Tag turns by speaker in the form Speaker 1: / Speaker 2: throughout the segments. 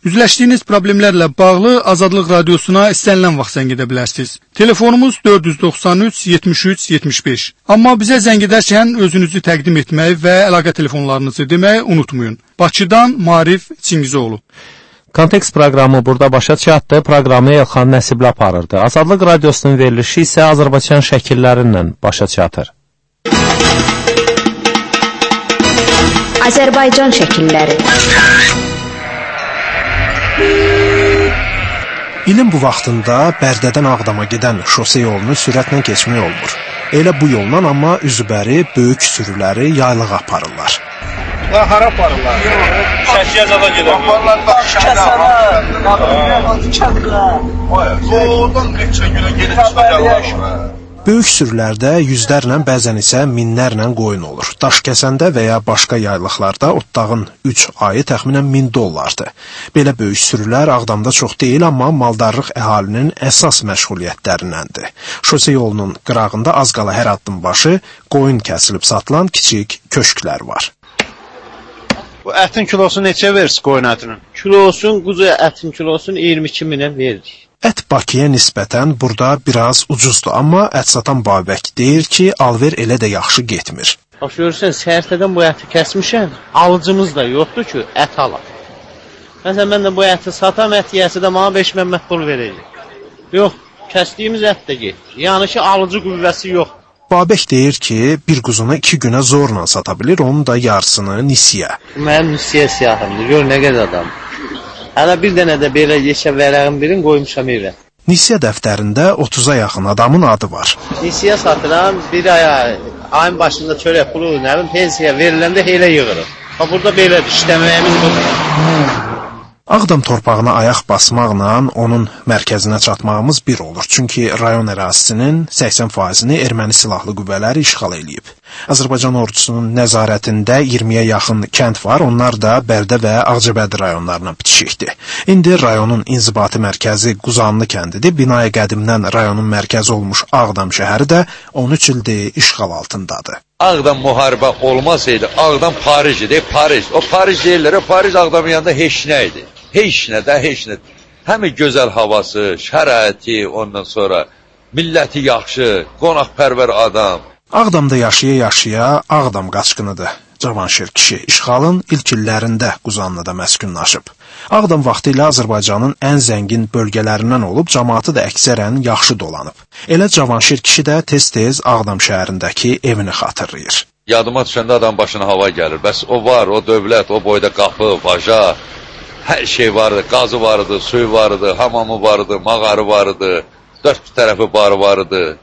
Speaker 1: Üzləşdiyiniz problemlərlə bağlı Azadlıq Radiosuna istənilən vaxt zəng edə bilərsiniz. Telefonumuz 493 73 75. Amma bizə zəng edərkən özünüzü təqdim etməyi və əlaqə telefonlarınızı deməyi unutmayın. Bakıdan Marif Çingizoğlu.
Speaker 2: Kontekst proqramı burada başa çatdı. Proqramı Elxan Nəsibli aparırdı. Azadlıq Radiosunun verilişi isə Azərbaycan şəkillərindən başa çatır.
Speaker 3: Azərbaycan şəkilləri.
Speaker 4: İlin bu vaxtında Bərdədən Ağdama gedən şose yolunu sürətlə keçmək olmur. Elə bu yolla amma üzbəri böyük sürüləri yaylığa aparırlar.
Speaker 5: Hara aparırlar? Şəkiyə zada gedən. Oradan keçən günə gedib çıxacaqlar.
Speaker 4: Böyük sürülərdə yüzlərlə, bəzən isə minlərlə qoyun olur. Daş kəsəndə və ya başqa yaylıqlarda otlağın 3 ayı təxminən $1000'dır. Belə böyük sürülər Ağdamda çox deyil, amma maldarlıq əhalinin əsas məşğuliyyətlərindəndir. Şose yolunun qırağında az qala hər addım başı qoyun kəsilib satılan kiçik köşklər var.
Speaker 5: Bu ətin kilosu neçə verir qoyun ətinin?
Speaker 6: Quzu ətin kilosunu 22.000'ə veririk.
Speaker 4: Ət Bakıya nisbətən burada biraz ucuzdur, amma ət satan Babək deyir ki, alver elə də yaxşı getmir.
Speaker 6: Bax görürsən, səhərtədən bu əti kəsmişəm, alıcımız da yoxdur ki, ət alaq. Məsələn, mən də bu əti satam, ət yəsi də mənə 5 mənət pul verəcək. Yox, kəsdiyimiz ət də getmir. Yəni ki, alıcı qüvvəsi yox.
Speaker 4: Babək deyir ki, bir quzunu 2 günə zorla sata bilir, onun da yarısını nisiyə.
Speaker 6: Mənim nisiyə siyahımdır, gör nə qədər adam. Hələ bir dənə də belə yeşə vərəğin birini qoymuşam evə.
Speaker 4: Nisiyə dəftərində 30'a yaxın adamın adı var.
Speaker 6: Nisiyə satıram, bir ayın başında çörək pulu, nəvim pensiya veriləndə elə yığırıq. Burada belə işləməyimiz budur.
Speaker 4: Ağdam torpağına ayaq basmaqla onun mərkəzinə çatmağımız bir olur. Çünki rayon ərazisinin 80%-ni erməni silahlı qüvvələri işğal eləyib. Azərbaycan ordusunun nəzarətində 20'yə yaxın kənd var, onlar da Bərdə və Ağcabədi rayonlarına bitişikdir. İndi rayonun inzibati mərkəzi Quzanlı kəndidir. Binaya qədimdən rayonun mərkəzi olmuş Ağdam şəhəri də 13 ildir işğal altındadır.
Speaker 7: Ağdam müharibə olmasaydı, Ağdam Paris idi, Paris. O Paris deyirlər, Paris Ağdamın yanında heç nə idi. Heç nə də, heç nə. Həmi gözəl havası, şəraiti, ondan sonra milləti yaxşı, qonaqpərvər adam.
Speaker 4: Ağdamda yaşaya-yaşaya Ağdam qaçqınıdır. Cavanşir kişi işğalın ilk illərində Quzanlıda məskunlaşıb. Ağdam vaxtilə Azərbaycanın ən zəngin bölgələrindən olub, cəmaatı da əksərən yaxşı dolanıb. Elə Cavanşir kişi də tez-tez Ağdam şəhərindəki evini xatırlayır.
Speaker 7: Yadıma düşəndə adam başına hava gəlir. Bəs o var, o dövlət, o boyda qapı, baca, hər şey vardı. Qazı vardı, suyu vardı, hamamı vardı, mağarı vardı, 4 tərəfi barı vardı.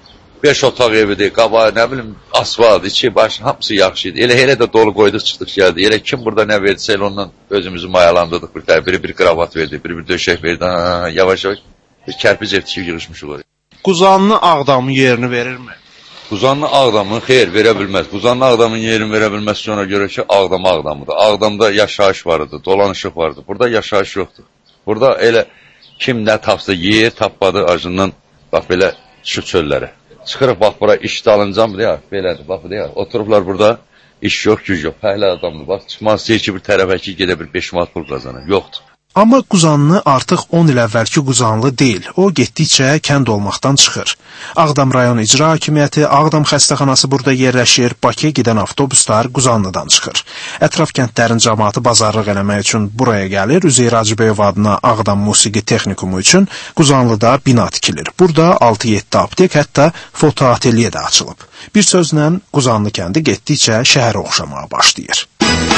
Speaker 7: 5 otaq evidir, qabağı, nə bilim, asfalt, içi, başı, hamısı yaxşı idi. Elə də dolu qoyduq, çıxdıq, gəldi. Elə kim burada nə verdisə, elə ondan özümüzü mayalandırdıq. Biri bir kravat verdi, biri bir döşək verdi. Yavaş-yavaş bir kərpic ev tikib yığışmışıq oraya.
Speaker 5: Quzanlı Ağdamın yerini verirmi?
Speaker 7: Quzanlı Ağdamın xeyr, verə bilməz. Quzanlı Ağdamın yerini verə bilməz ki, ona görə ki, Ağdam Ağdamıdır. Ağdamda yaşayış vardı, dolanışıq vardı. Burada yaşayış yoxdur. Burada elə kim nə tapsa yer, tapmadı acından, bax belə şu çöllərə. Çıxırıq, bax, bura iş dalıncan, belədir, bax, oturublar burada, iş yox, güc yox, fəhlə adamdır, bax, çıxmaz deyir ki, bir tərəfə ki, gedə bir 5 manat pul qazanır, yoxdur.
Speaker 4: Amma Quzanlı artıq 10 il əvvəlki Quzanlı deyil, o getdikcə kənd olmaqdan çıxır. Ağdam rayon icra hakimiyyəti, Ağdam xəstəxanası burada yerləşir, Bakıya gedən avtobuslar Quzanlıdan çıxır. Ətraf kəndlərin cəmaatı bazarlıq eləmək üçün buraya gəlir, Üzeyir Hacıbəyov adına Ağdam Musiqi Texnikumu üçün Quzanlıda bina tikilir. Burada 6-7 aptek, hətta foto ateliye də açılıb. Bir sözlə Quzanlı kəndi getdikcə şəhərə oxşamağa başlayır.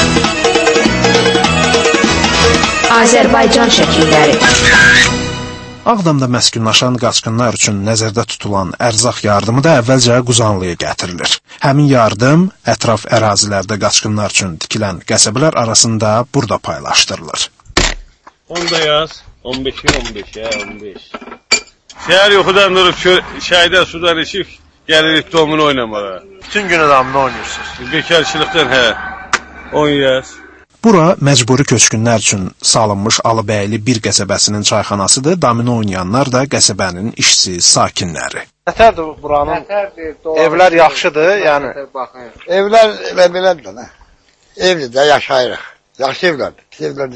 Speaker 3: Azərbaycan şəkilləri.
Speaker 4: Ağdamda məskunlaşan qaçqınlar üçün nəzərdə tutulan ərzaq yardımı da əvvəlcə Quzanlıya gətirilir. Həmin yardım ətraf ərazilərdə qaçqınlar üçün tikilən qəsəbələr arasında burada paylaşdırılır.
Speaker 5: 10 da yaz, 15'i 15. Şəhər yuxudan durub şəhərdə sudan içib, gəlirik domunu oynamağa. Bütün gün adamını oynayırsınız. Bekarçılıqdan, 10 yaz.
Speaker 4: Bura məcburi köçkünlər üçün salınmış Alıbəyli bir qəsəbəsinin çayxanasıdır. Domino oynayanlar da qəsəbənin işçi, sakinləri.
Speaker 5: Nətərdir buranın? Evlər yaxşıdır, yəni.
Speaker 8: Evlər belədir də. Evlidə yaşayırıq. Yaxşı evlərdir, pis evlər deyil.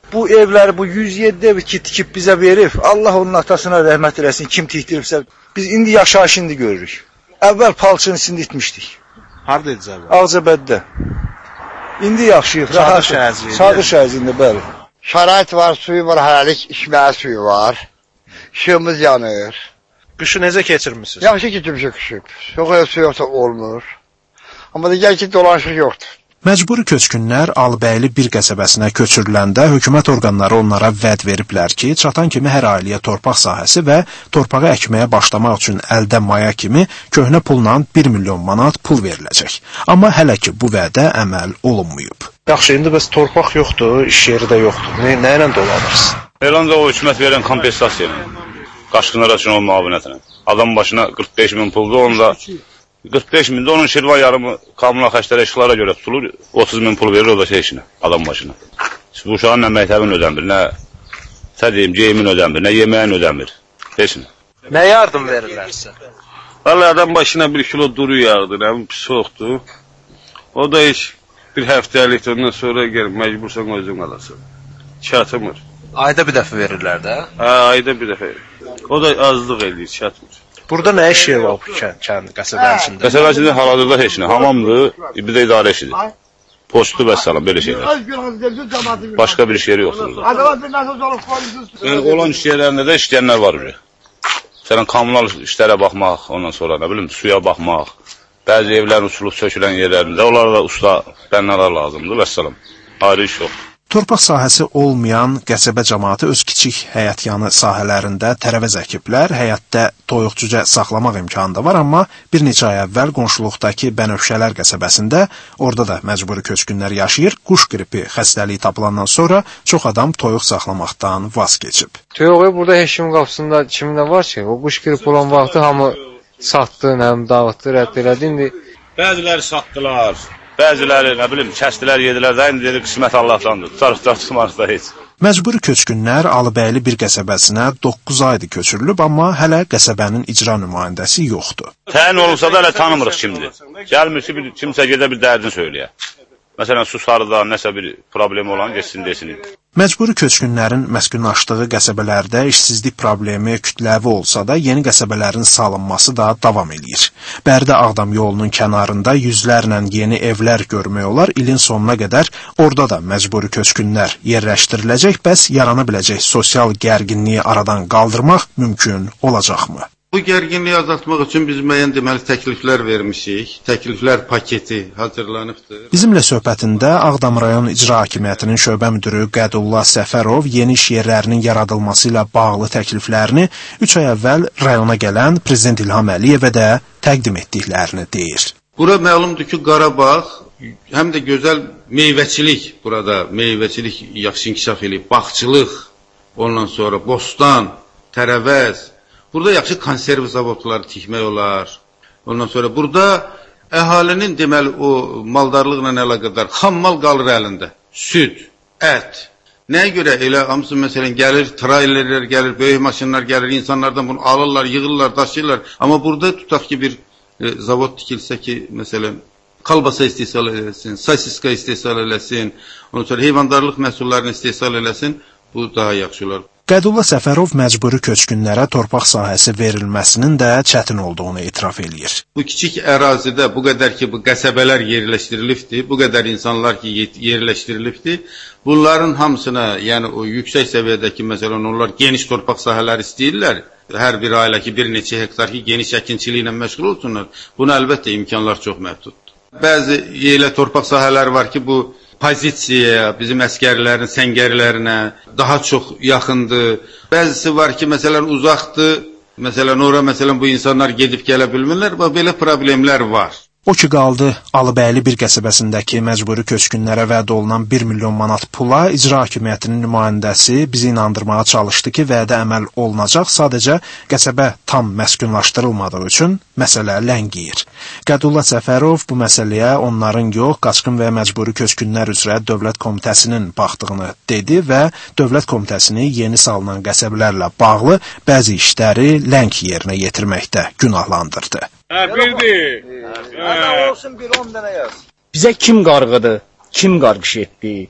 Speaker 3: Bu evləri, bu 107 evi ki, tikib bizə verib, Allah onun atasına rəhmət eləsin, kim tikdiribsə, biz indi yaşayışını görürük. Əvvəl palçının içində itmişdik.
Speaker 4: Hardaydınız əvvəl?
Speaker 3: Ağcabəddə. İndi yaşayıq, rahat. Sadır şəhərciyində, bəli.
Speaker 8: Şərait var, suyu var, hələlik içməyə suyu var. İşığımız yanır.
Speaker 4: Qışı necə keçirmisiniz?
Speaker 8: Yaxşı keçirmişik qışı. Yox, su yoxsa olmur. Amma da gəl ki, dolanışıq yoxdur.
Speaker 4: Məcburi köçkünlər Alıbəyli bir qəsəbəsinə köçürüləndə hökumət orqanları onlara vəd veriblər ki, çatan kimi hər ailəyə torpaq sahəsi və torpağı əkməyə başlamaq üçün əldə maya kimi köhnə pulla 1 milyon manat pul veriləcək. Amma hələ ki bu vədə əməl olunmayıb.
Speaker 9: Yaxşı, indi bəs torpaq yoxdur, iş yeri də yoxdur. Nə ilə dolanırsınız?
Speaker 5: Elanda o hökumət verən kompensasiya ilə. Qaçqınlar üçün o müavinətlə. Adam başına 45 min puldur, onda 45 mində onun Şirvan yarımı kommunal xərclərə, işıqlara görə tutulur, 30 min pul verir o da işinə, adam başına. Bu uşağın nə məktəbin ödənmir, nə geyimin ödənmir, nə yeməyin ödənmir, işinə.
Speaker 9: Nə yardım verirlər sizə?
Speaker 5: Vallahi adam başına 1 kilo duru yağdır, soğukdur. O da iş bir həftəlik, ondan sonra gəlir, məcbursan özün alasın. Çatmır.
Speaker 9: Ayda bir dəfə verirlər də?
Speaker 5: Hə, ayda bir dəfə. O da azlıq eləyir, çatmır.
Speaker 9: Burada nə iş yeri var bu kənd, qəsəbənin içində?
Speaker 5: Qəsəbənin içində hal-hazırda heç nə. Hamamdır, bir də idarə işidir. Postu və salam, belə şeylər. Başqa bir iş yeri yoxdur. Olan iş yerlərində də işləyənlər var. Məsələn, kommunal işlərə baxmaq, ondan sonra nə bilim, suya baxmaq, bəzi evlərin uçulub sökülən yerlərində, onlara da usta bənnalar lazımdır və salam. Ayrı iş yoxdur.
Speaker 4: Torpaq sahəsi olmayan qəsəbə cəmaatı öz kiçik həyətyanı sahələrində tərəvəz əkiblər, həyətdə toyuq-cücə saxlamaq imkanı da var, amma bir neçə ay əvvəl qonşuluqdakı Bənövşələr qəsəbəsində, orada da məcburi köçkünlər yaşayır, quş qripi xəstəliyi tapılandan sonra çox adam toyuq saxlamaqdan vaz keçib.
Speaker 10: Toyuğu burada heç kimin qapısında kimdə var ki, o quş qripi olan vaxtı hamı satdı, dağıtdı, rədd elədi, indi
Speaker 5: bəziləri satdılar. Bəziləri, nə bilim, kəsdilər, yedilər də, indi dedi, qismət Allahdandır. Tutarıq çıxmarıq heç.
Speaker 4: Məcburi köçkünlər Alıbəyli bir qəsəbəsinə 9 aydır köçürülüb, amma hələ qəsəbənin icra nümayəndəsi yoxdur.
Speaker 5: Təyin olursa da hələ tanımırıq kimdir. Gəlmir ki, kimsə gedə bir dərdini söyləyə. Məsələn, su sarıda nəsə bir problemi olan geçsin desin.
Speaker 4: Məcburi köçkünlərin məskunlaşdığı qəsəbələrdə işsizlik problemi kütləvi olsa da, yeni qəsəbələrin salınması da davam edir. Bərdə-Ağdam yolunun kənarında yüzlərlə yeni evlər görmək olar, ilin sonuna qədər orada da məcburi köçkünlər yerləşdiriləcək, bəs yarana biləcək sosial gərginliyi aradan qaldırmaq mümkün olacaqmı?
Speaker 11: Bu gərginliyi azaltmaq üçün biz müəyyən deməli təkliflər vermişik. Təkliflər paketi hazırlanıbdır.
Speaker 4: Bizimlə söhbətində Ağdam rayon icra hakimiyyətinin şöbə müdürü Qədullah Səfərov yeni iş yerlərinin yaradılması ilə bağlı təkliflərini 3 ay əvvəl rayona gələn Prezident İlham Əliyevə də təqdim etdiklərini deyir.
Speaker 11: Bura məlumdur ki, Qarabağ həm də gözəl meyvəçilik, burada meyvəçilik yaxşı inkişaf eləyib, bağçılıq, ondan sonra bostan, tərəvəz. Burada yaxşı konserv zavodları tikmək olar. Ondan sonra burada əhalinin deməli o maldarlıqla əlaqədar xam mal qalır əlində. Süd, ət. Nəyə görə elə hamısı məsələn gəlir, trailerlər gəlir, böyük maşınlar gəlir, insanlardan bunu alırlar, yığırlar, daşıyırlar. Amma burada tutaq ki bir zavod tikilsə ki, məsələn kalbasa istehsal eləsin, sosiska istehsal eləsin, ondan sonra heyvandarlıq məhsullarını istehsal eləsin, bu daha yaxşı olar.
Speaker 4: Qədullah Səfərov məcburi köçkünlərə torpaq sahəsi verilməsinin də çətin olduğunu etiraf eləyir.
Speaker 11: Bu kiçik ərazidə bu qədər ki, bu qəsəbələr yerləşdirilibdir, bu qədər insanlar ki, yerləşdirilibdir, bunların hamısına, yəni o yüksək səviyyədəki, məsələn, onlar geniş torpaq sahələri istəyirlər, hər bir ailə ki, bir neçə hektar ki, geniş əkinçiliklə məşğul olsunlar, buna əlbəttə imkanlar çox məhduddur. Bəzi yerlə torpaq sahələri var ki, bu pozisiyaya, bizim əskərlərin səngərlərinə daha çox yaxındır. Bəzisi var ki, məsələn, uzaqdır. Məsələn, ora məsələn bu insanlar gedib gələ bilmirlər və belə problemlər var.
Speaker 4: O ki qaldı, Alıbəyli bir qəsəbəsindəki məcburi köçkünlərə vəd olunan 1 milyon manat pula icra hakimiyyətinin nümayəndəsi bizi inandırmağa çalışdı ki, vədə əməl olunacaq, sadəcə qəsəbə tam məskunlaşdırılmadığı üçün məsələ ləngiyir. Qədullah Səfərov bu məsələyə onların yox, qaçqın və məcburi köçkünlər üzrə Dövlət Komitəsinin baxdığını dedi və Dövlət Komitəsini yeni salınan qəsəbələrlə bağlı bəzi işləri ləng yerinə yetirməkdə günahlandırdı.
Speaker 5: Bildi.
Speaker 3: Olsun bir 10 dənə yaz.
Speaker 12: Bizə kim qarğıdı, kim qarğış etdi?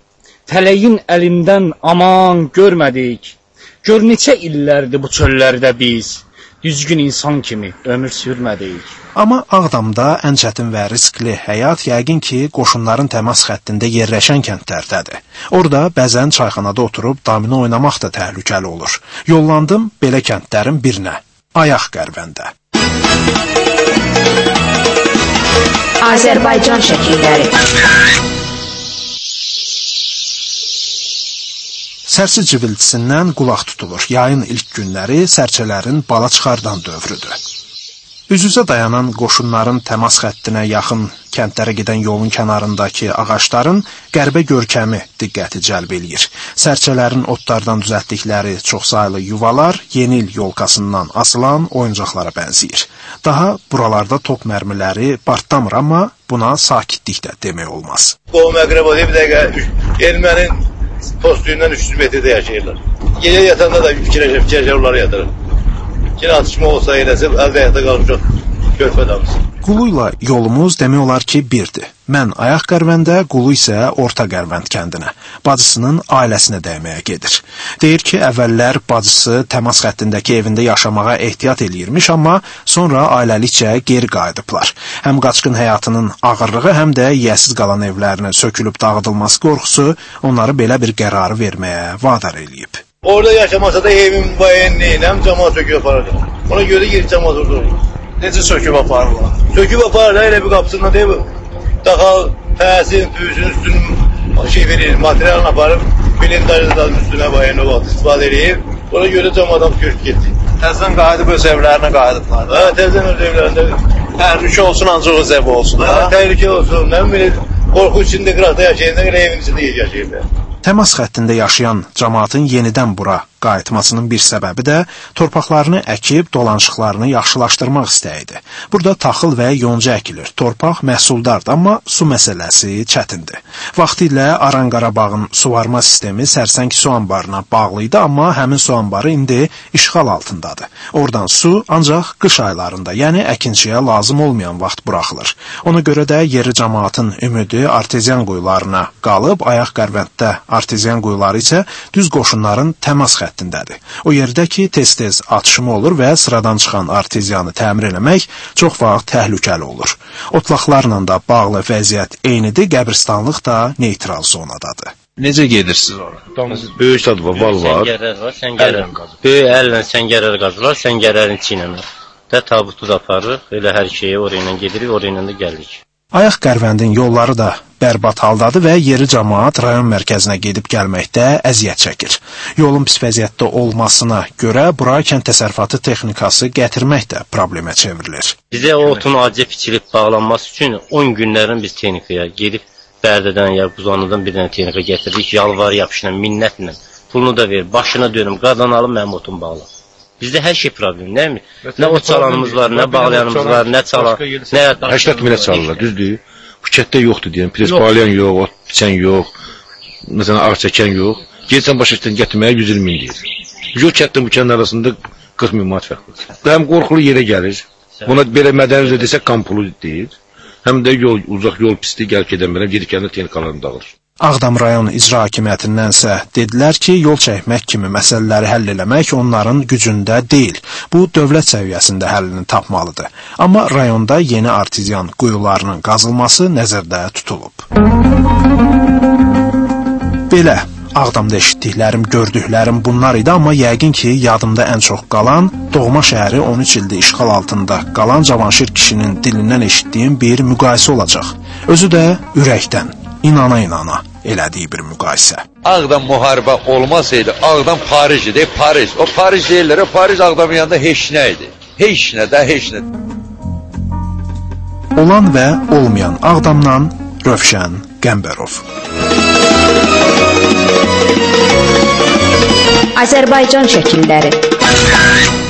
Speaker 12: Tələyin əlindən aman görmədik. Gör neçə illərdir bu çöllərdə biz. Düzgün insan kimi ömür sürmədik.
Speaker 4: Amma Ağdamda ən çətin və riskli həyat yəqin ki, qoşunların təmas xəttində yerləşən kəndlərdədir. Orada bəzən çayxanada oturub domino oynamaq da təhlükəli olur. Yollandım belə kəndlərin birinə, Ayaq Qərbəndə.
Speaker 13: Azərbaycan şəkilləri.
Speaker 4: Sərçə civiltisindən qulaq tutulur. Yayın ilk günləri sərçələrin bala çıxardan dövrüdür. Üz-üzə dayanan qoşunların təmas xəttinə yaxın kəndlərə gedən yolun kənarındakı ağacların qəribə görkəmi diqqəti cəlb eləyir. Sərçələrin otlardan düzəltdikləri çoxsaylı yuvalar yeni il yolkasından asılan oyuncaqlara bənzəyir. Daha buralarda top mərmiləri partlamır, amma buna sakitlik də demək olmaz.
Speaker 14: Qohum əqrəba bir dəqiqə ermənin postuyundan 300 metrdə yaşayırlar. Gecə yatanda da fikirləşir onları yatırır. Yine atışma olsa eləsə, əldə ayaqda qalmışıq körpədəmiz.
Speaker 4: Qulu ilə yolumuz demək olar ki, birdir. Mən Ayaq Qərbəndə, Qulu isə Orta Qərbənd kəndinə, bacısının ailəsinə dəyməyə gedir. Deyir ki, əvvəllər bacısı təmas xəttindəki evində yaşamağa ehtiyat eləyirmiş, amma sonra ailəlikcə geri qayıdıblar. Həm qaçqın həyatının ağırlığı, həm də yiyəsiz qalan evlərinin sökülüb dağıdılması qorxusu onları belə bir qərarı verməyə vadar eləyib.
Speaker 14: Orada yaşamasa da evim bayenliğin hem camaat söküp aparırlar. Ona göre girip camaat orada.
Speaker 9: Necə söküb aparırlar?
Speaker 14: Söküp aparırlar, öyle bir kapısından değil mi? Daha pəsin, püsün üstünün verir, materyalını aparıp blindajların üstüne bayenli vaxt istifadə edib. Ona göre camaat köşk getdi.
Speaker 9: Təzdən qayıdıb öz evlərinə qayıdıblar.
Speaker 14: Ha, təzdən öz evlərində.
Speaker 9: Təhlükə olsun, ancaq öz evi olsun.
Speaker 14: Ha, təhlükə olsun. Nə bilir, qorxu içində qıraqda yaşayanda evin içində yaşayırlar.
Speaker 4: Təmas xəttində yaşayan cəmaatın yenidən bura qayıtmasının bir səbəbi də torpaqlarını əkib dolanışıqlarını yaxşılaşdırmaq istəyidir. Burada taxıl və yonca əkilir. Torpaq məhsuldardır, amma su məsələsi çətindir. Vaxtilə Aran Qarabağın suvarma sistemi Sərsəng su anbarına bağlı idi, amma həmin su anbarı indi işğal altındadır. Oradan su ancaq qış aylarında, yəni əkinçiyə lazım olmayan vaxt buraxılır. Ona görə də yerli cəmaatın ümidi arteziyan quyularına qalıb, Ayaq Qərbənddə arteziyan quyuları isə düz qoşunların təmas xəttindədir. O yerdə ki, tez-tez atışma olur və sıradan çıxan arteziyanı təmir eləmək çox vaxt təhlükəli olur. Otlaqlarla da bağlı vəziyyət eynidir, qəbristanlıq da neytral zonadadır.
Speaker 9: Necə gedirsiniz ora?
Speaker 5: Böyük sad var, val var.
Speaker 6: Səngərər var, səngərər. Böyük əllə səngərər qazırlar, səngərərin içi ilə. Və tabutu da aparırıq, elə hər şeyi oraya gedirik, oraya da gəlirik.
Speaker 4: Ayaq Qərbəndin yolları da bərbad haldadır və yeri cəmaat rayon mərkəzinə gedib gəlməkdə əziyyət çəkir. Yolun pis vəziyyətdə olmasına görə bura kənd təsərrüfatı texnikası gətirmək də problemə çevrilir.
Speaker 6: Bizə o otun acı biçilib bağlanması üçün 10 günlərin biz texnikaya gedib Bərdədən ya Buzanlıdan bir dənə texnika getiririk, yalvar yapışla, minnətlə, pulunu da ver, başına dönüm, qadan alım, mənim otum bağla. Bizdə hər şey problem, nəmi? Nə ot çalanımız var, nə bağlayanımız var, nə çalan, nə...
Speaker 5: 80 minə çalırlar, düzdür? Bu kətdə yoxdur deyəm, pres bağlayan yox, ot biçən yox, məsələn, ağ çəkən yox. Gelsən başa gətirməyə 120 min deyir. Yox kətdən bu kəndin arasında 40 min manat fərqlidir. Həm qorxulu yerə gəlir, buna belə mədəni desək kampulu deyir, həm də uzaq yol pisliyi gəlib gedən belə geri kəndə texnikalarını dağılır.
Speaker 4: Ağdam rayon icra hakimiyyətindənsə dedilər ki, yol çəkmək kimi məsələləri həll eləmək onların gücündə deyil. Bu, dövlət səviyyəsində həllini tapmalıdır. Amma rayonda yeni arteziyan quyularının qazılması nəzərdə tutulub. Belə, Ağdamda eşitdiklərim, gördüklərim bunlar idi, amma yəqin ki, yadımda ən çox qalan, doğma şəhəri 13 ildir işğal altında qalan Cavanşir kişinin dilindən eşitdiyim bir müqayisə olacaq. Özü də ürəkdən, inana-inana elədiyi bir müqayisə.
Speaker 7: Ağdam müharibə olmasaydı, Ağdam Paris idi, Paris. O Paris deyirlər, o Paris Ağdamın yanında heç nə idi. Heç nə də, heç nə.
Speaker 4: Olan və olmayan Ağdamdan Rövşən Qəmbərov.
Speaker 13: Azərbaycan şəkilləri.